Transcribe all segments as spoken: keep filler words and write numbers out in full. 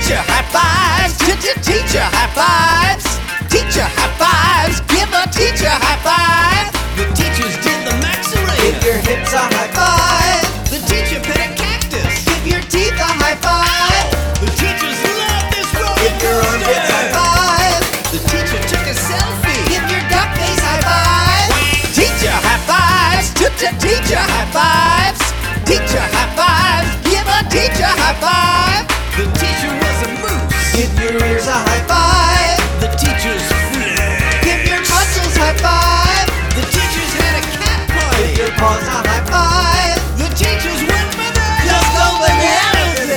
Teacher high fives. Teacher high fives. Teacher high fives. Give a teacher high five. The teachers did the Macarena. Give your hips a high five. The teacher pet a cactus. Give your teeth a high five. The teachers love this roller Give your armpits high five. The teacher took a selfie. Give your duck face high five. Teacher high fives. Teacher high fives. Teacher high fives. Give a teacher high five. The teacher was a moose. Give your ears a high five. The teachers flew. Give your muscles high five. The teachers had a cat party. Give your paws a high five. The teachers went bananas. Just go bananas.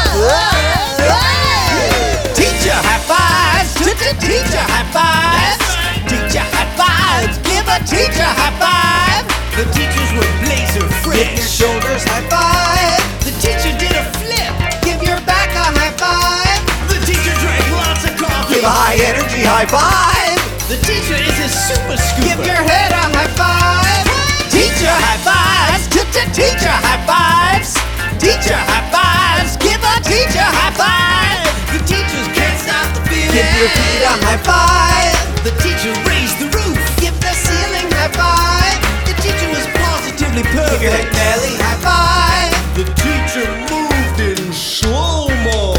Teacher high fives. Teacher high fives. Teacher high fives. Give a teacher high five. The teachers were blazer Give your fresh. shoulders high five. The teacher did a flip. Give your back a high five. The teacher drank lots of coffee. Give a high energy high five. The teacher is a super scooper. Give your head a high five. Teacher high fives. Teacher high fives. Teacher high fives. Give a teacher high five. The teachers can't stop the feeling. Give your feet a high five. The teacher raised the roof. Give the ceiling high five. The teacher was positively Give your head perfect. belly high five. The teacher moved in slow-mo.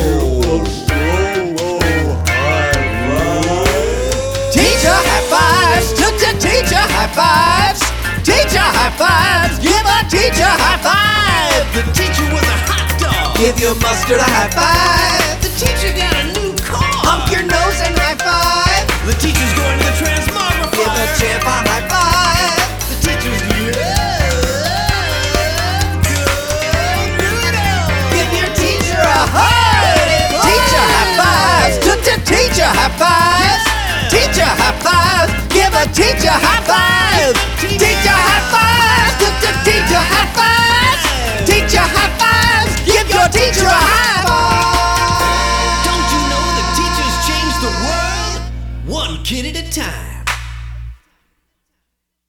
Teacher high fives. Teacher high fives. Teacher high fives. Give a teacher high five. The teacher was a hot dog. Give your mustard a high five. The teacher got a new car. Hump your nose and high five. The teacher's going to the transmogrifier. Give the champ a high five. The teachers love good noodles. Give your teacher a high. Teacher high fives. Teacher high fives. Teacher high fives. Give a teacher high five. Teacher high fives. Teacher high fives. Teacher high fives. Give your teacher a high five. Don't you know that teachers change the world one kid at a time?